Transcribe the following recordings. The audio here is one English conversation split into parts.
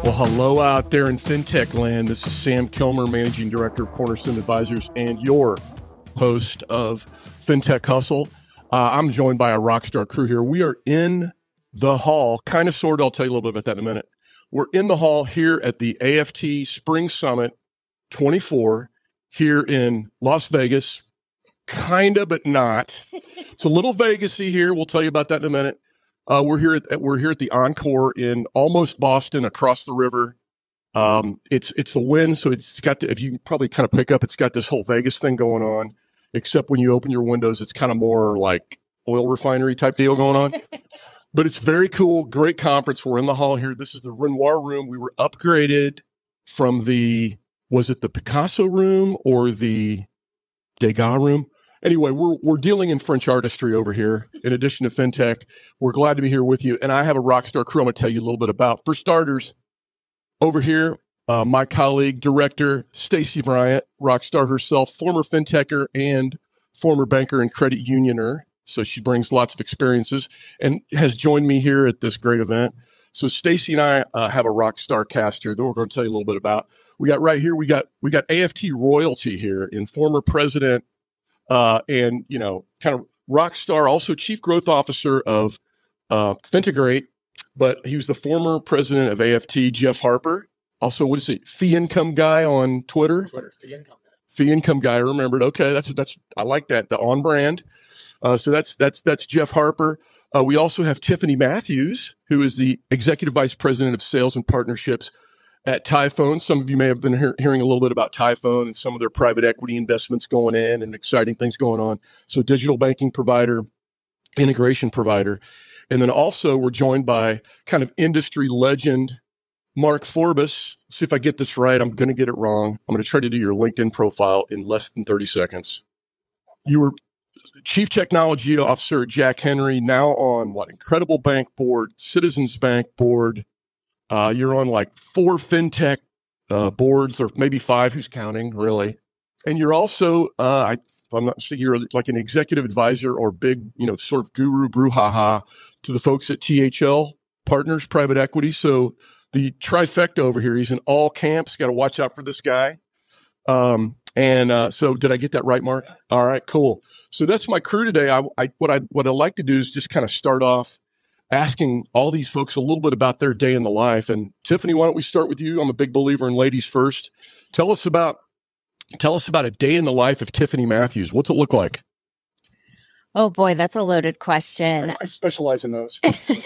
Well, hello out there in FinTech land. This is Sam Kilmer, Managing Director of Cornerstone Advisors and your host of FinTech Hustle. I'm joined by a rockstar crew here. We are in the hall, kind of sort of, I'll tell you a little bit about that in a minute. We're in the hall here at the AFT Spring Summit 24 here in Las Vegas. Kind of, but not. It's a little Vegas-y here. We'll tell you about that in a minute. We're here at the Encore in almost Boston, across the river. It's the wind, so it's got if you probably kind of pick up, it's got this whole Vegas thing going on. Except when you open your windows, it's kind of more like oil refinery type deal going on. But it's very cool, great conference. We're in the hall here. This is the Renoir room. We were upgraded from was it the Picasso room or the Degas room? Anyway, we're dealing in French artistry over here. In addition to FinTech, we're glad to be here with you. And I have a rockstar crew I'm going to tell you a little bit about. For starters, over here, my colleague, director, Stacy Bryant, rockstar herself, former FinTecher and former banker and credit unioner. So she brings lots of experiences and has joined me here at this great event. So Stacy and I have a rockstar cast here that we're going to tell you a little bit about. We got right here, we got AFT royalty here in former president and, kind of rock star, also chief growth officer of Fintegrate, but he was the former president of AFT, Jeff Harper. Also, what is it? Fee income guy on Twitter. Fee income guy. I remembered. Okay, that's I like that. The on brand. So that's Jeff Harper. We also have Tiffany Matthews, who is the executive vice president of sales and partnerships at Typhone. Some of you may have been hearing a little bit about Typhone and some of their private equity investments going in and exciting things going on. So digital banking provider, integration provider. And then also we're joined by kind of industry legend, Mark Forbes. See if I get this right. I'm going to get it wrong. I'm going to try to do your LinkedIn profile in less than 30 seconds. You were Chief Technology Officer at Jack Henry, now on Incredible Bank Board, Citizens Bank Board. You're on like 4 FinTech boards, or maybe 5, who's counting, really. And you're also, I'm not sure, you're like an executive advisor or big, sort of guru brouhaha to the folks at THL Partners Private Equity. So the trifecta over here, he's in all camps. Got to watch out for this guy. So did I get that right, Mark? All right, cool. So that's my crew today. What I'd like to do is just kind of start off asking all these folks a little bit about their day in the life. And Tiffany, why don't we start with you? I'm a big believer in ladies first. Tell us about a day in the life of Tiffany Matthews. What's it look like? Oh boy, that's a loaded question. I specialize in those.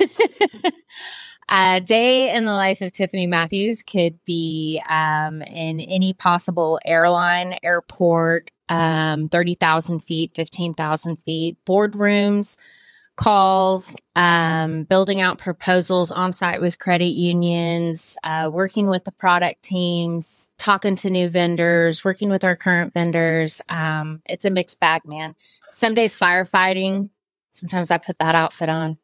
A day in the life of Tiffany Matthews could be in any possible airline, airport, 30,000 feet, 15,000 feet, boardrooms, calls, building out proposals on site with credit unions, working with the product teams, talking to new vendors, working with our current vendors. It's a mixed bag, man. Some days firefighting. Sometimes I put that outfit on.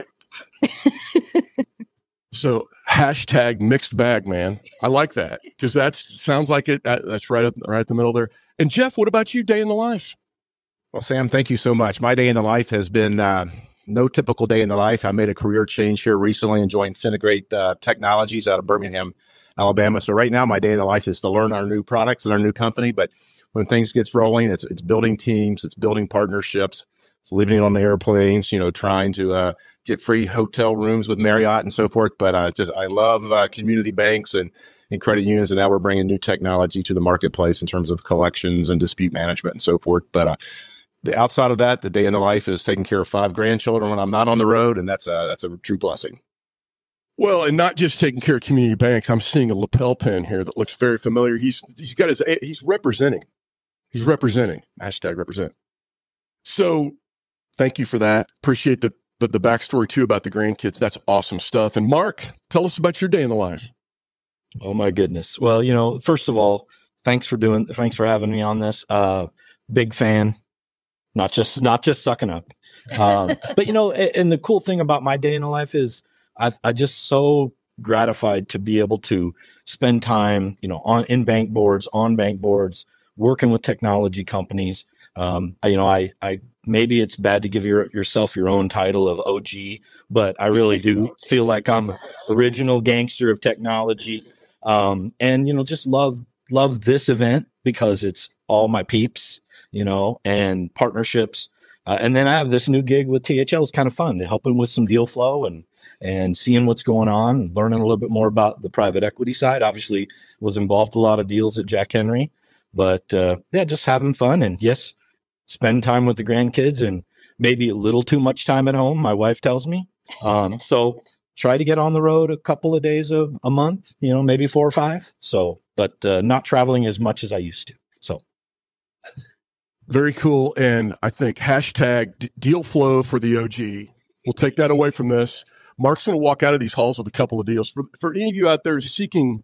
So hashtag mixed bag, man. I like that because sounds like it. That's right at the middle there. And Jeff, what about you? Day in the life. Well, Sam, thank you so much. My day in the life has been no typical day in the life. I made a career change here recently and joined Fintegrate Technologies out of Birmingham, Alabama. So right now, my day in the life is to learn our new products and our new company. But when things gets rolling, it's building teams, it's building partnerships, it's living on the airplanes, trying to get free hotel rooms with Marriott and so forth. But I love community banks and credit unions, and now we're bringing new technology to the marketplace in terms of collections and dispute management and so forth. But the outside of that, the day in the life is taking care of 5 grandchildren when I'm not on the road, and that's a true blessing. Well, and not just taking care of community banks. I'm seeing a lapel pin here that looks very familiar. He's representing. He's representing. Hashtag represent. So thank you for that. Appreciate the backstory too about the grandkids. That's awesome stuff. And Mark, tell us about your day in the life. Oh my goodness. Well, first of all, thanks for having me on this. Big fan. Not just sucking up. But and the cool thing about my day in the life is I just so gratified to be able to spend time, on bank boards, working with technology companies. I maybe it's bad to give yourself your own title of OG, but I really do feel like I'm the original gangster of technology. And, just love this event because it's all my peeps, and partnerships. And then I have this new gig with THL. It's kind of fun to helping with some deal flow and seeing what's going on and learning a little bit more about the private equity side. Obviously was involved in a lot of deals at Jack Henry, but just having fun and yes, spend time with the grandkids and maybe a little too much time at home. My wife tells me, so try to get on the road a couple of days a month, maybe 4 or 5. So, but not traveling as much as I used to. So that's it. Very cool. And I think hashtag deal flow for the OG. We'll take that away from this. Mark's going to walk out of these halls with a couple of deals. For any of you out there seeking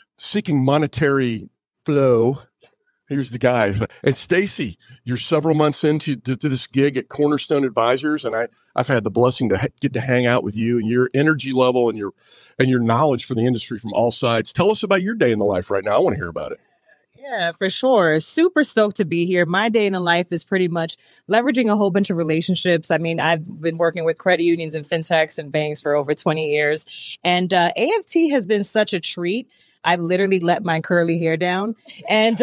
monetary flow, here's the guy. And Stacy, you're several months into this gig at Cornerstone Advisors, and I've had the blessing to get to hang out with you and your energy level and your knowledge for the industry from all sides. Tell us about your day in the life right now. I want to hear about it. Yeah, for sure. Super stoked to be here. My day in the life is pretty much leveraging a whole bunch of relationships. I mean, I've been working with credit unions and fintechs and banks for over 20 years. And AFT has been such a treat. I've literally let my curly hair down and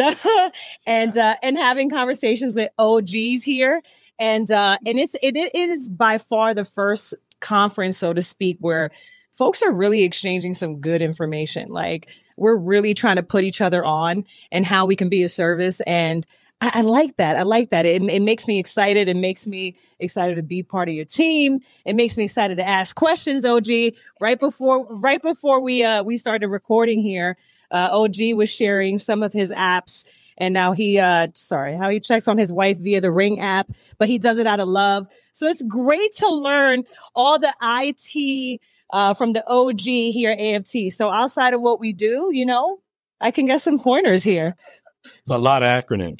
having conversations with OGs here. And it is by far the first conference, so to speak, where folks are really exchanging some good information. Like, we're really trying to put each other on and how we can be of service. And I like that. I like that. It makes me excited. It makes me excited to be part of your team. It makes me excited to ask questions, OG. Right before we started recording here, OG was sharing some of his apps. And now how he checks on his wife via the Ring app, but he does it out of love. So it's great to learn all the IT from the OG here at AFT. So outside of what we do, I can get some pointers here. It's a lot of acronyms.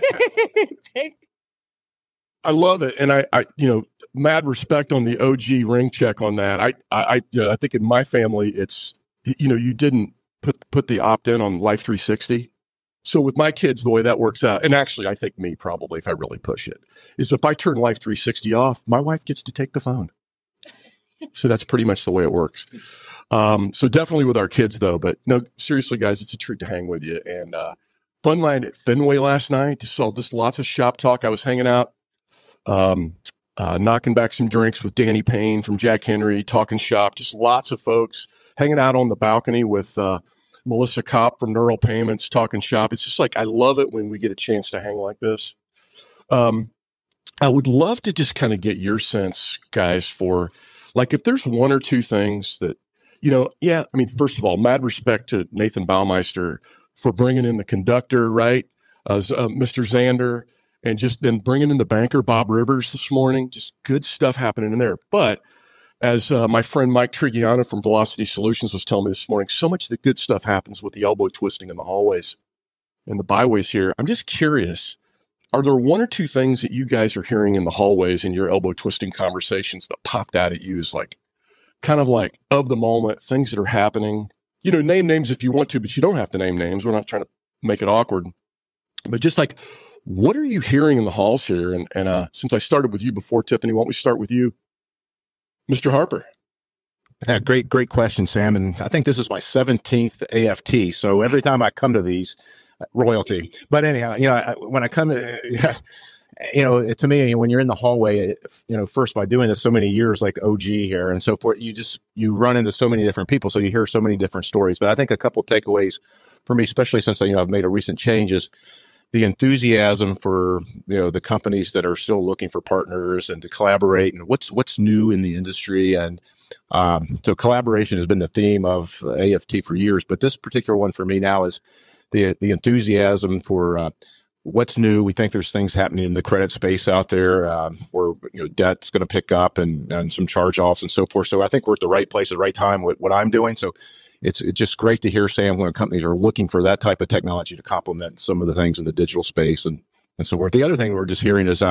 I love it. And I mad respect on the OG Ring check on that. I think in my family, it's, you didn't put the opt-in on Life 360. So with my kids, the way that works out, and actually I think me probably, if I really push it, is if I turn Life 360 off, my wife gets to take the phone. So that's pretty much the way it works. So definitely with our kids though, but no, seriously guys, it's a treat to hang with you. And fun line at Fenway last night. Just saw lots of shop talk. I was hanging out, knocking back some drinks with Danny Payne from Jack Henry, talking shop, just lots of folks hanging out on the balcony with Melissa Kopp from Neural Payments, talking shop. It's just like, I love it when we get a chance to hang like this. I would love to just kind of get your sense, guys, for like, if there's one or two things that, first of all, mad respect to Nathan Baumeister for bringing in the conductor, right? Mr. Zander, and just then bringing in the banker, Bob Rivers, this morning. Just good stuff happening in there. But as my friend Mike Trigiano from Velocity Solutions was telling me this morning, so much of the good stuff happens with the elbow twisting in the hallways and the byways here. I'm just curious, are there one or two things that you guys are hearing in the hallways in your elbow twisting conversations that popped out at you as like, kind of like of the moment, things that are happening? Name names if you want to, but you don't have to name names. We're not trying to make it awkward. But just like, what are you hearing in the halls here? And since I started with you before, Tiffany, why don't we start with you, Mr. Harper? Yeah, great question, Sam. And I think this is my 17th AFT. So every time I come to these, royalty. But anyhow, when I come to, to me, when you're in the hallway, first by doing this so many years, like OG here and so forth, you run into so many different people. So you hear so many different stories. But I think a couple of takeaways for me, especially since, I've made a recent change, is the enthusiasm for, the companies that are still looking for partners and to collaborate and what's new in the industry. And so collaboration has been the theme of AFT for years. But this particular one for me now is the enthusiasm for what's new. We think there's things happening in the credit space out there where debt's going to pick up and some charge-offs and so forth. So I think we're at the right place at the right time with what I'm doing. So it's just great to hear, Sam, when companies are looking for that type of technology to complement some of the things in the digital space and so forth. The other thing we're just hearing is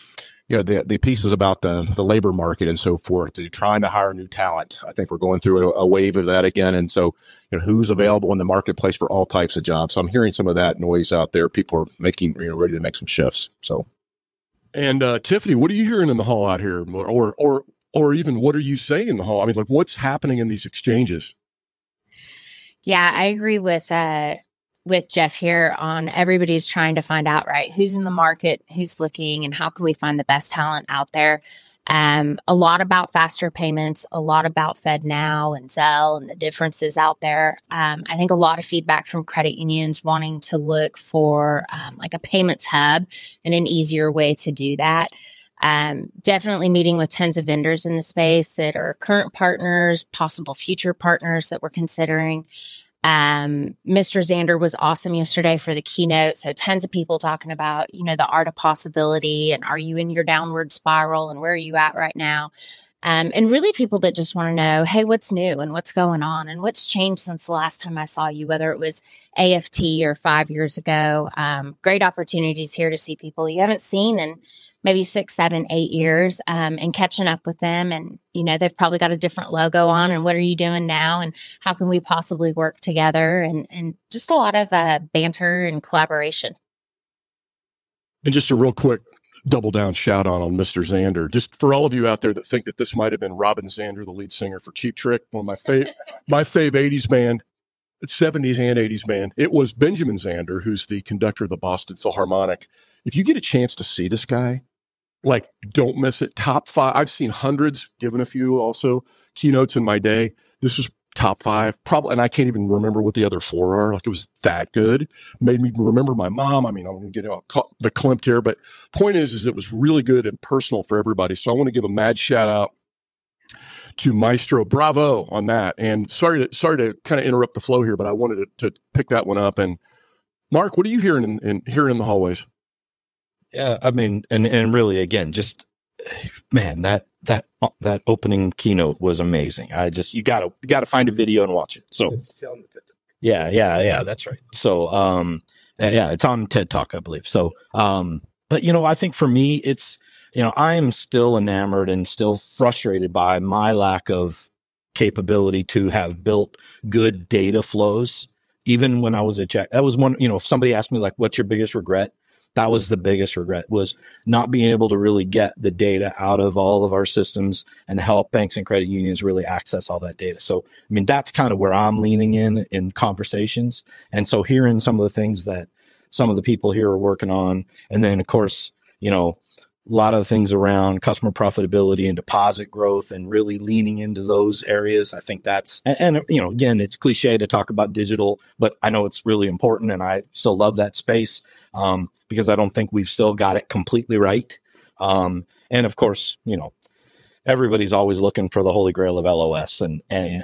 the pieces about the labor market and so forth. They're trying to hire new talent. I think we're going through a wave of that again. And so, who's available in the marketplace for all types of jobs. So I'm hearing some of that noise out there. People are making, ready to make some shifts. So. And Tiffany, what are you hearing in the hall out here, or even what are you saying in the hall? I mean, like, what's happening in these exchanges? Yeah, I agree with Jeff here on everybody's trying to find out, right, who's in the market, who's looking, and how can we find the best talent out there. A lot about faster payments, a lot about FedNow and Zelle and the differences out there. I think a lot of feedback from credit unions wanting to look for like a payments hub and an easier way to do that. Definitely meeting with tons of vendors in the space that are current partners, possible future partners that we're considering. Mr. Zander was awesome yesterday for the keynote. So tons of people talking about, the art of possibility and are you in your downward spiral and where are you at right now? And really people that just want to know, hey, what's new and what's going on and what's changed since the last time I saw you, whether it was AFT or 5 years ago. Great opportunities here to see people you haven't seen in maybe 6, 7, 8 years, and catching up with them. And, they've probably got a different logo on and what are you doing now? And how can we possibly work together? And just a lot of banter and collaboration. And just a real quick double down shout out on Mr. Zander. Just for all of you out there that think that this might have been Robin Zander, the lead singer for Cheap Trick, one of my fave 80s band, 70s and 80s band. It was Benjamin Zander, who's the conductor of the Boston Philharmonic. If you get a chance to see this guy, like, don't miss it. Top 5. I've seen hundreds, given a few also keynotes in my day. This is top 5, probably, and I can't even remember what the other 4 are. Like, it was that good. Made me remember my mom. I mean, I'm going to get the klimped here, but point is it was really good and personal for everybody. So I want to give a mad shout out to Maestro. Bravo on that. And sorry to kind of interrupt the flow here, but I wanted to pick that one up. And Mark, what are you hearing in the hallways? Yeah, I mean, and really, again, just, man, that opening keynote was amazing. You gotta find a video and watch it. So, yeah, that's right. So, yeah, it's on TED Talk, I believe. So, but I think for me, it's, I am still enamored and still frustrated by my lack of capability to have built good data flows. Even when I was at Jack, that was one, if somebody asked me, like, what's your biggest regret? That was the biggest regret, was not being able to really get the data out of all of our systems and help banks and credit unions really access all that data. So, I mean, that's kind of where I'm leaning in conversations. And so hearing some of the things that some of the people here are working on, and then of course, a lot of the things around customer profitability and deposit growth and really leaning into those areas. I think that's, and again, it's cliche to talk about digital, but I know it's really important and I still love that space, because I don't think we've still got it completely right. And of course, everybody's always looking for the holy grail of LOS, and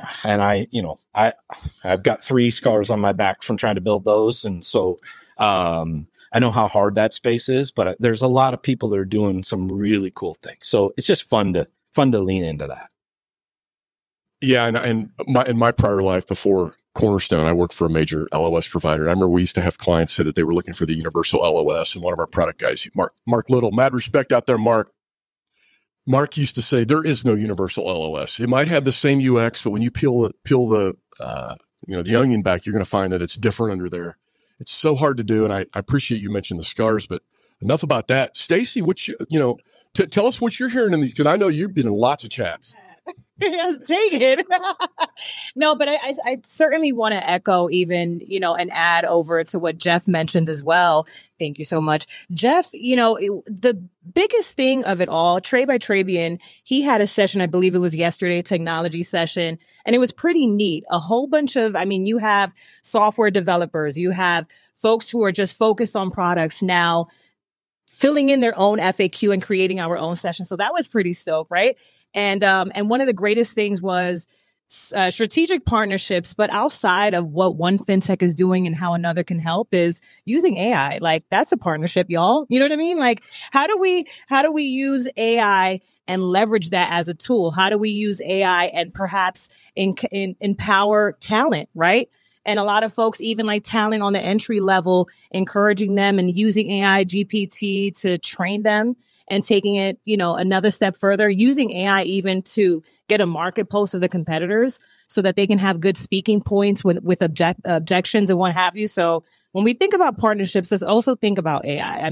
I've got 3 scars on my back from trying to build those. And so, I know how hard that space is, but there's a lot of people that are doing some really cool things. So it's just fun to lean into that. Yeah. And in my prior life before Cornerstone, I worked for a major LOS provider. And I remember we used to have clients say that they were looking for the universal LOS. And one of our product guys, Mark Little, mad respect out there, Mark used to say there is no universal LOS. It might have the same UX, but when you peel the onion back, you're going to find that it's different under there. It's so hard to do, and I appreciate you mentioned the scars, but enough about that. Stacy, tell us what you're hearing because I know you've been in lots of chats. Yeah, take it. No, but I certainly want to echo even, and add over to what Jeff mentioned as well. Thank you so much. Jeff, the biggest thing of it all, Trey by Trabian, he had a session, I believe it was yesterday, a technology session, and it was pretty neat. A whole bunch of, you have software developers, you have folks who are just focused on products now, filling in their own FAQ and creating our own session. So that was pretty stoked, right? And one of the greatest things was strategic partnerships, but outside of what one fintech is doing and how another can help is using AI. Like, that's a partnership, y'all. You know what I mean? Like, how do we use AI and leverage that as a tool? How do we use AI and perhaps empower talent, right? And a lot of folks, even like talent on the entry level, encouraging them and using AI GPT to train them and taking it, another step further, using AI even to get a market post of the competitors so that they can have good speaking points with objections and what have you. So when we think about partnerships, let's also think about AI.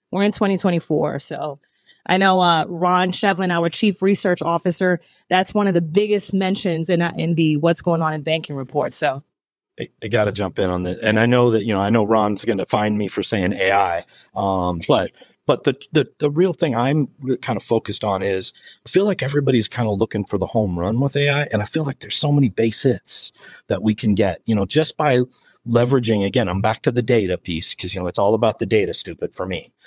We're in 2024. So I know Ron Shevlin, our chief research officer, that's one of the biggest mentions in the what's going on in banking report. So I got to jump in on that. And I know that, I know Ron's going to find me for saying AI. But the real thing I'm kind of focused on is I feel like everybody's kind of looking for the home run with AI. And I feel like there's so many base hits that we can get, just by leveraging, again, I'm back to the data piece because, it's all about the data, stupid, for me.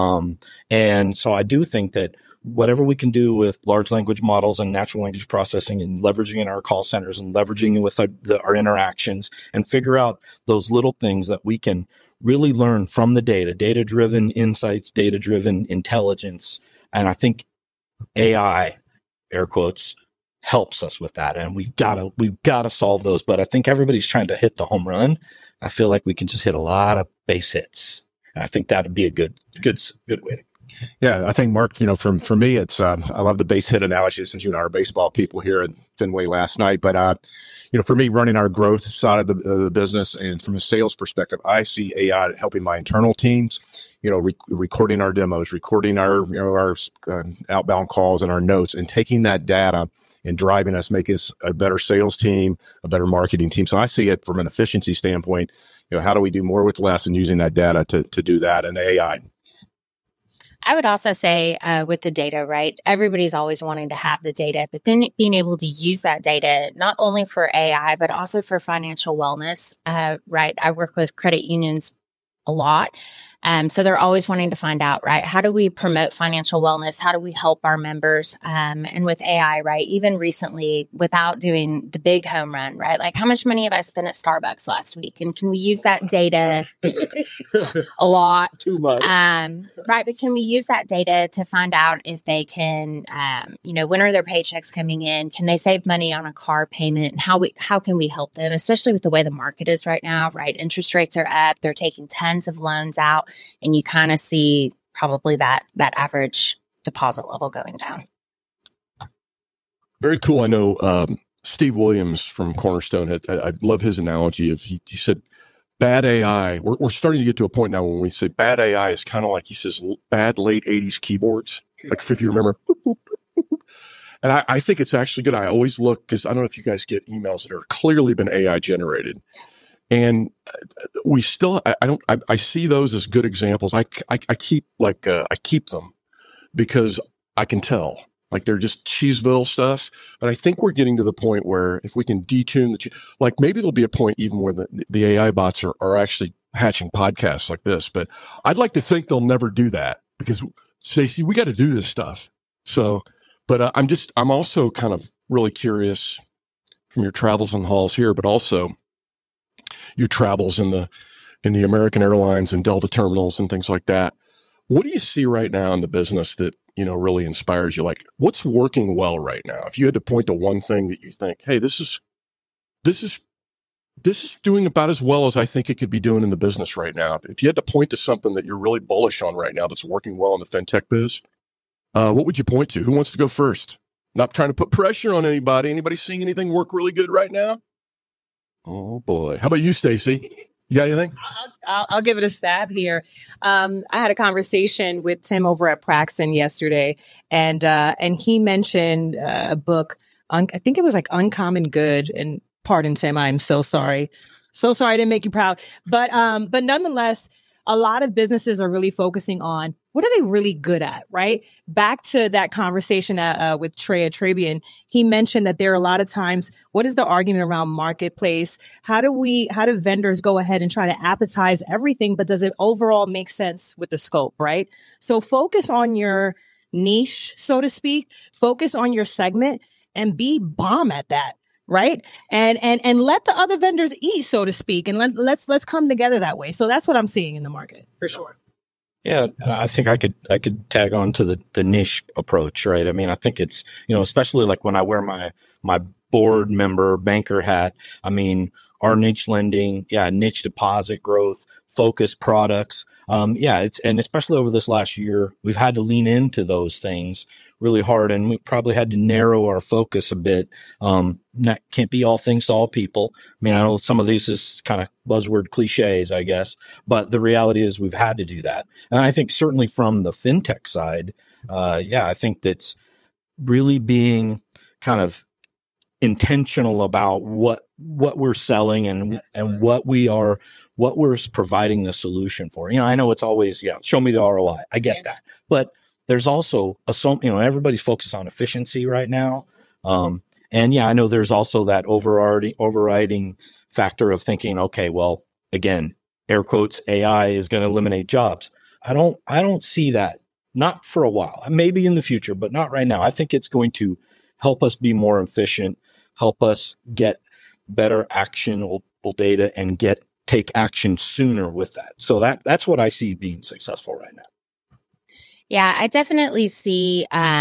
And so I do think that whatever we can do with large language models and natural language processing and leveraging in our call centers and leveraging it with our interactions and figure out those little things that we can really learn from the data-driven insights, data-driven intelligence. And I think AI, air quotes, helps us with that. And we've got to solve those. But I think everybody's trying to hit the home run. I feel like we can just hit a lot of base hits. And I think that'd be a good way to. Yeah, I think, Mark, for me, it's I love the base hit analogy since you and I are baseball people here at Fenway last night. But, for me, running our growth side of the business and from a sales perspective, I see AI helping my internal teams, recording our demos, recording our outbound calls and our notes and taking that data and driving us, make us a better sales team, a better marketing team. So I see it from an efficiency standpoint. How do we do more with less and using that data to do that and the AI? I would also say with the data, right? Everybody's always wanting to have the data, but then being able to use that data, not only for AI, but also for financial wellness, right? I work with credit unions a lot. So they're always wanting to find out, right? How do we promote financial wellness? How do we help our members? And with AI, right? Even recently, without doing the big home run, right? Like, how much money have I spent at Starbucks last week? And can we use that data? A lot. Too much. Right. But can we use that data to find out if they can, when are their paychecks coming in? Can they save money on a car payment? And how can we help them, especially with the way the market is right now, right? Interest rates are up. They're taking tons of loans out. And you kind of see probably that average deposit level going down. Very cool. I know Steve Williams from Cornerstone, I love his analogy of he said, bad AI. We're starting to get to a point now when we say bad AI is kind of like, he says, bad late 80s keyboards. Like if you remember. And I think it's actually good. I always look, because I don't know if you guys get emails that are clearly been AI generated. And we still, I see those as good examples. I keep them because I can tell, like they're just Cheeseville stuff. But I think we're getting to the point where if we can detune maybe there'll be a point even where the AI bots are actually hatching podcasts like this. But I'd like to think they'll never do that because Stacey, we got to do this stuff. So, but I'm also kind of really curious from your travels and halls here, but also your travels in the American Airlines and Delta terminals and things like that. What do you see right now in the business that, really inspires you? Like, what's working well right now? If you had to point to one thing that you think, hey, this is doing about as well as I think it could be doing in the business right now. If you had to point to something that you're really bullish on right now that's working well in the fintech biz, what would you point to? Who wants to go first? Not trying to put pressure on anybody. Anybody seeing anything work really good right now? Oh boy. How about you, Stacey? You got anything? I'll give it a stab here. I had a conversation with Tim over at Praxton yesterday, and he mentioned a book. I think it was like Uncommon Good. And pardon, Tim, I'm so sorry. So sorry I didn't make you proud. But nonetheless, a lot of businesses are really focusing on what are they really good at, right? Back to that conversation with Trey Trabian, he mentioned that there are a lot of times, what is the argument around marketplace? How do vendors go ahead and try to appetize everything, but does it overall make sense with the scope, right? So focus on your niche, so to speak, focus on your segment and be bomb at that. Right. And let the other vendors eat, so to speak. And let's come together that way. So that's what I'm seeing in the market for sure. Yeah, I think I could tag on to the niche approach, right? I mean, I think it's, especially like when I wear my board member, banker hat. I mean, our niche lending, niche deposit growth, focused products. And especially over this last year, we've had to lean into those things really hard, and we probably had to narrow our focus a bit. That can't be all things to all people. I mean, I know some of these is kind of buzzword cliches, I guess, but the reality is we've had to do that. And I think certainly from the fintech side, I think that's really being kind of intentional about what we're selling and what we're providing the solution for. I know it's always, show me the ROI. I get that. But there's also everybody's focused on efficiency right now. I know there's also that overriding factor of thinking, okay, well, again, air quotes, AI is going to eliminate jobs. I don't see that. Not for a while, maybe in the future, but not right now. I think it's going to help us be more efficient, help us get better actionable data and take action sooner with that. So that's what I see being successful right now. Yeah, I definitely see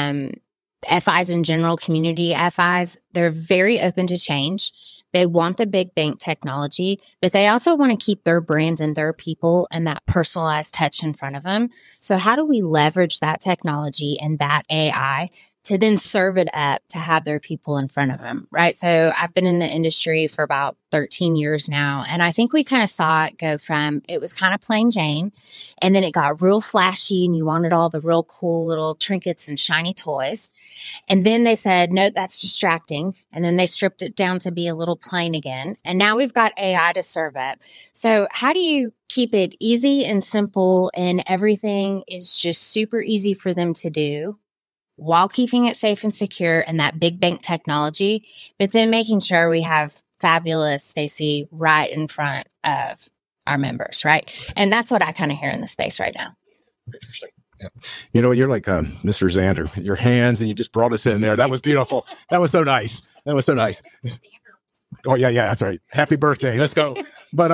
FIs in general, community FIs, they're very open to change. They want the big bank technology, but they also want to keep their brands and their people and that personalized touch in front of them. So how do we leverage that technology and that AI to then serve it up to have their people in front of them, right? So I've been in the industry for about 13 years now, and I think we kind of saw it go from, it was kind of plain Jane, and then it got real flashy and you wanted all the real cool little trinkets and shiny toys. And then they said, no, that's distracting. And then they stripped it down to be a little plain again. And now we've got AI to serve it. So how do you keep it easy and simple and everything is just super easy for them to do, while keeping it safe and secure and that big bank technology, but then making sure we have fabulous Stacy right in front of our members, right? And that's what I kind of hear in the space right now. Interesting. Yeah. You're like Mr. Xander. Your hands, and you just brought us in there. That was beautiful. That was so nice. Oh yeah, that's right. Happy birthday. Let's go. But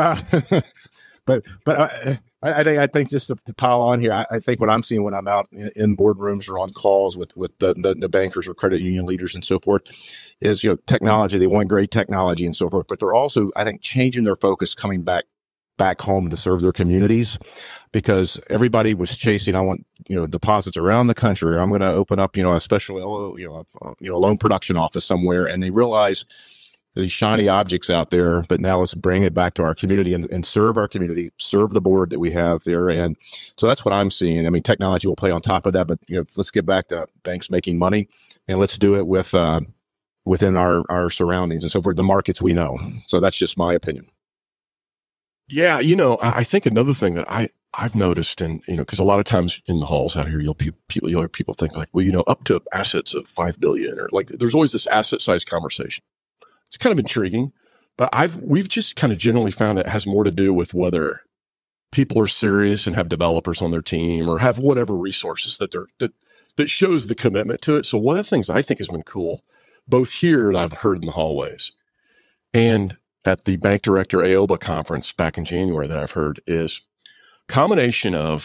I think just to pile on here, I think what I'm seeing when I'm out in boardrooms or on calls with the bankers or credit union leaders and so forth is, technology. They want great technology and so forth, but they're also, I think, changing their focus, coming back home to serve their communities, because everybody was chasing, I want, deposits around the country. I'm going to open up, a special, loan production office somewhere. And they realize these shiny objects out there, but now let's bring it back to our community and serve our community, serve the board that we have there. And so that's what I'm seeing. I mean, technology will play on top of that, but let's get back to banks making money, and let's do it with within our surroundings and so forth, the markets we know. So that's just my opinion. Yeah, I think another thing that I've noticed, and because a lot of times in the halls out here, you'll hear people think like, well, up to assets of $5 billion, or like there's always this asset size conversation. It's kind of intriguing, but we've just kind of generally found it has more to do with whether people are serious and have developers on their team or have whatever resources that shows the commitment to it. So one of the things I think has been cool, both here that I've heard in the hallways and at the Bank Director AOBA conference back in January that I've heard, is combination of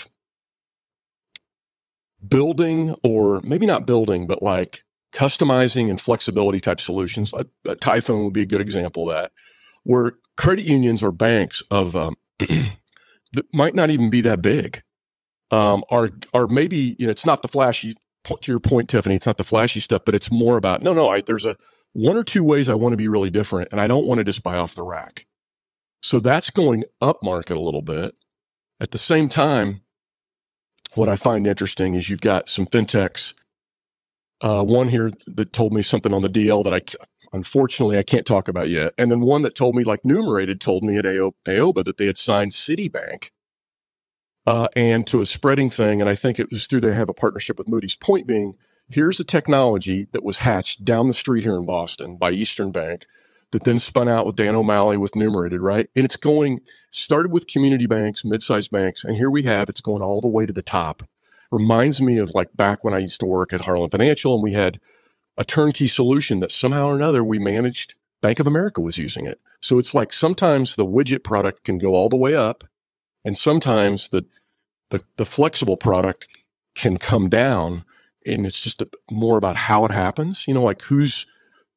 building, or maybe not building, but like customizing and flexibility type solutions. A Typhoon would be a good example of that, where credit unions or banks of that might not even be that big, are maybe, it's not the flashy, to your point, Tiffany, it's not the flashy stuff, but it's more about, there's one or two ways I want to be really different, and I don't want to just buy off the rack. So that's going up market a little bit. At the same time, what I find interesting is you've got some fintechs, one here that told me something on the DL that unfortunately I can't talk about yet. And then one that told me, like Numerated told me at AOBA that they had signed Citibank and to a spreading thing. And I think it was they have a partnership with Moody's. Point being, here's a technology that was hatched down the street here in Boston by Eastern Bank that then spun out with Dan O'Malley with Numerated, right? And it's started with community banks, mid-sized banks, and here it's going all the way to the top. Reminds me of like back when I used to work at Harlan Financial, and we had a turnkey solution that somehow or another we managed. Bank of America was using it. So it's like sometimes the widget product can go all the way up, and sometimes the flexible product can come down. And it's just more about how it happens, like who's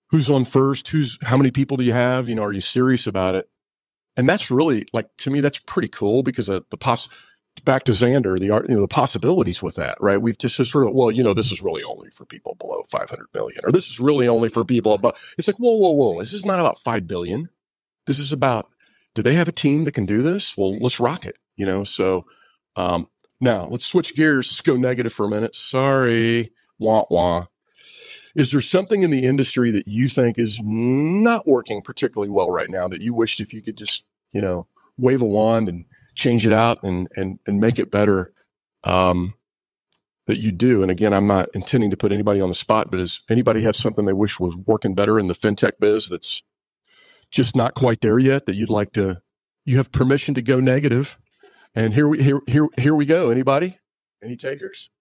who's on first, how many people do you have? Are you serious about it? And that's really, like, to me, that's pretty cool, because back to Xander, the possibilities with that, right? We've just sort of, this is really only for people below 500 million, or this is really only for people above. It's like, whoa. This is not about 5 billion. This is about, do they have a team that can do this? Well, let's rock it, So now let's switch gears. Let's go negative for a minute. Sorry. Wah, wah. Is there something in the industry that you think is not working particularly well right now that you wished if you could just, wave a wand and change it out and make it better, that you do? And again, I'm not intending to put anybody on the spot, but does anybody have something they wish was working better in the fintech biz that's just not quite there yet, that you'd like to? You have permission to go negative, and here we go. Anybody? Any takers?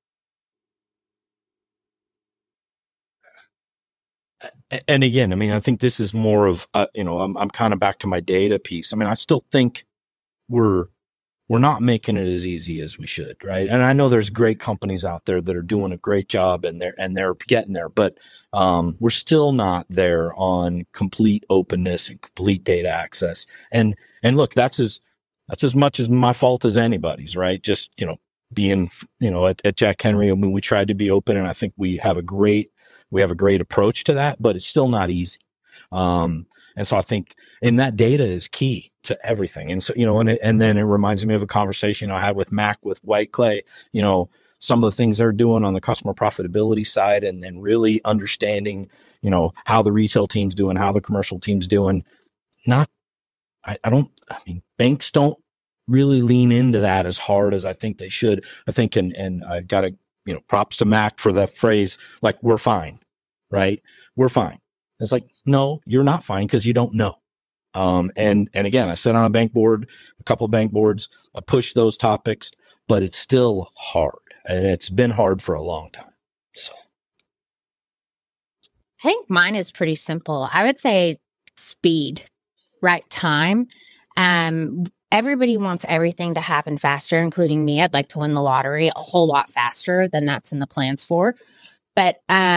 And again, I think this is more of, I'm kind of back to my data piece. I still think we're not making it as easy as we should, right? And I know there's great companies out there that are doing a great job, and they're getting there, but we're still not there on complete openness and complete data access. And look, that's as much as my fault as anybody's, right? Just being at Jack Henry, we tried to be open, and I think we have a great approach to that, but it's still not easy. And so I think, and that data is key to everything. And so, and then it reminds me of a conversation I had with Mac, with White Clay, some of the things they're doing on the customer profitability side, and then really understanding, how the retail team's doing, how the commercial team's doing. Banks don't really lean into that as hard as I think they should. I think, and I got to, props to Mac for that phrase, like, we're fine, right? We're fine. It's like, no, you're not fine, because you don't know. And again, I sit on a couple of bank boards, I push those topics, but it's still hard, and it's been hard for a long time. So I think mine is pretty simple. I would say speed, right time. Everybody wants everything to happen faster, including me. I'd like to win the lottery a whole lot faster than that's in the plans for. But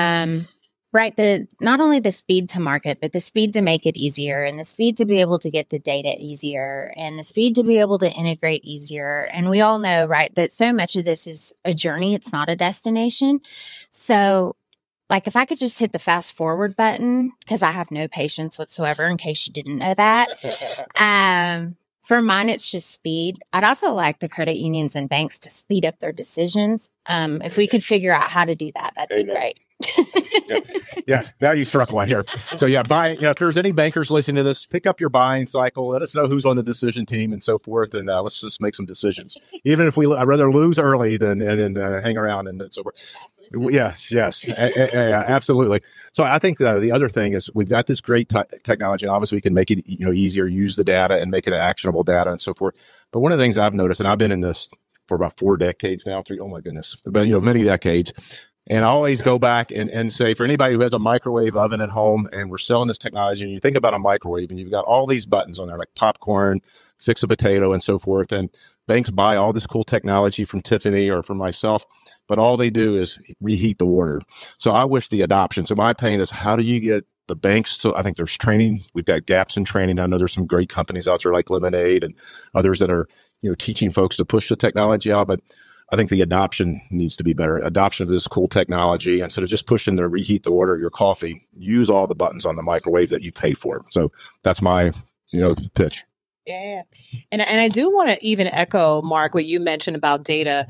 not only the speed to market, but the speed to make it easier, and the speed to be able to get the data easier, and the speed to be able to integrate easier. And we all know, right, that so much of this is a journey. It's not a destination. So, like, if I could just hit the fast forward button, because I have no patience whatsoever, in case you didn't know that. For mine, it's just speed. I'd also like the credit unions and banks to speed up their decisions. If we could figure out how to do that, that'd be great. Yeah. Now you struck one here. So if there's any bankers listening to this, pick up your buying cycle. Let us know who's on the decision team and so forth, and let's just make some decisions. Even if I'd rather lose early than hang around and so forth. Yes, absolutely. So I think the other thing is, we've got this great technology, and obviously we can make it easier, use the data and make it actionable data and so forth. But one of the things I've noticed, and I've been in this for about 4 decades now, oh my goodness, but many decades. And I always go back and say, for anybody who has a microwave oven at home, and we're selling this technology, and you think about a microwave, and you've got all these buttons on there, like popcorn, fix a potato, and so forth. And banks buy all this cool technology from Tiffany or from myself, but all they do is reheat the water. So I wish the adoption. So my pain is, how do you get the banks to? I think there's training. We've got gaps in training. I know there's some great companies out there like Lemonade and others that are, teaching folks to push the technology out, but I think the adoption needs to be better. Adoption of this cool technology, instead of just pushing to reheat the water, your coffee, use all the buttons on the microwave that you pay for. So that's my, pitch. Yeah. And I do want to even echo, Mark, what you mentioned about data.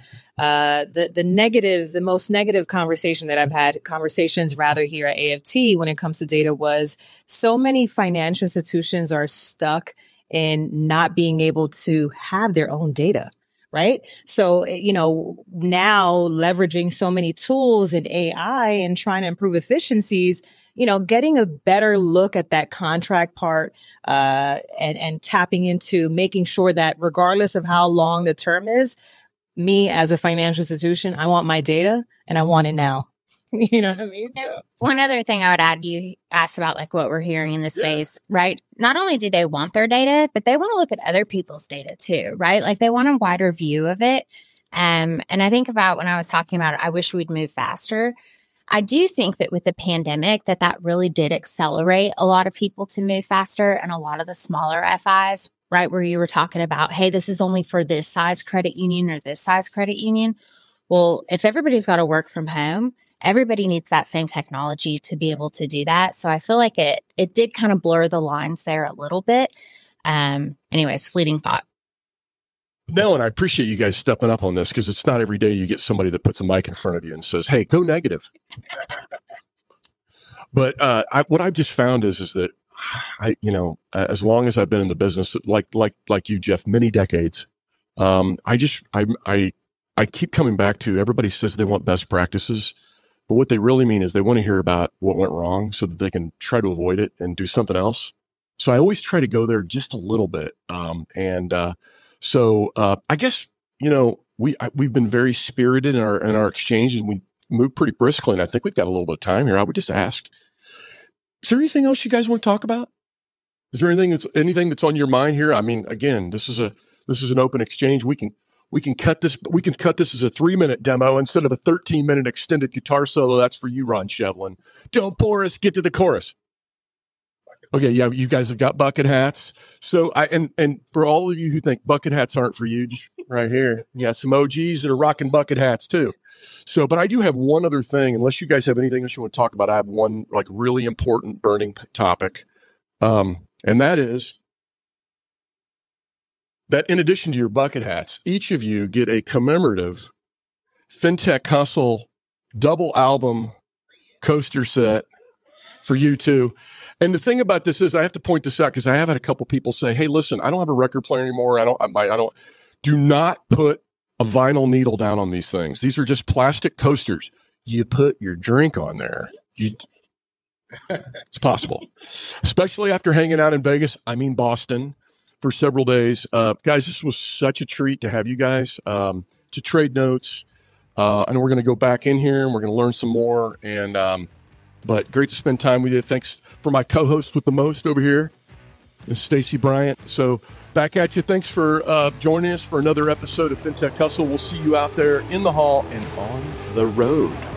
The most negative conversation that I've had, conversations rather, here at AFT when it comes to data, was so many financial institutions are stuck in not being able to have their own data. Right. So, now leveraging so many tools and AI and trying to improve efficiencies, getting a better look at that contract part, and tapping into making sure that regardless of how long the term is, me as a financial institution, I want my data and I want it now. You know what I mean? So. One other thing I would add, you asked about like what we're hearing in this space, right? Not only do they want their data, but they want to look at other people's data too, right? Like they want a wider view of it. And I think about when I was talking about it, I wish we'd move faster. I do think that with the pandemic that really did accelerate a lot of people to move faster, and a lot of the smaller FIs, right, where you were talking about, hey, this is only for this size credit union or this size credit union. Well, if everybody's got to work from home, everybody needs that same technology to be able to do that. So I feel like it did kind of blur the lines there a little bit. Anyways, fleeting thought. No, and I appreciate you guys stepping up on this, because it's not every day you get somebody that puts a mic in front of you and says, hey, go negative. But what I've just found is that as long as I've been in the business, like you, Jeff, many decades, I keep coming back to, everybody says they want best practices, but what they really mean is they want to hear about what went wrong so that they can try to avoid it and do something else. So I always try to go there just a little bit. So I guess, we've been very spirited in our exchange, and we moved pretty briskly. And I think we've got a little bit of time here. I would just ask, is there anything else you guys want to talk about? Is there anything that's on your mind here? I mean, again, this is an open exchange. We can cut this. We can cut this as a 3-minute demo instead of a 13-minute extended guitar solo. That's for you, Ron Shevlin. Don't bore us. Get to the chorus. Okay, yeah, you guys have got bucket hats. So and for all of you who think bucket hats aren't for you, just right here, you got some OGs that are rocking bucket hats too. So, but I do have one other thing. Unless you guys have anything else you want to talk about, I have one really important burning topic, and that is that in addition to your bucket hats, each of you get a commemorative FinTech Hustle double album coaster set for you too. And the thing about this is, I have to point this out because I have had a couple people say, "Hey, listen, I don't have a record player anymore. Do not put a vinyl needle down on these things. These are just plastic coasters. You put your drink on there. It's possible, especially after hanging out in Vegas. I mean, Boston for several days. Guys, this was such a treat to have you guys to trade notes. And we're going to go back in here and we're going to learn some more. But great to spend time with you. Thanks for my co-host with the most over here, Ms. Stacy Bryant. So back at you. Thanks for joining us for another episode of FinTech Hustle. We'll see you out there in the hall and on the road.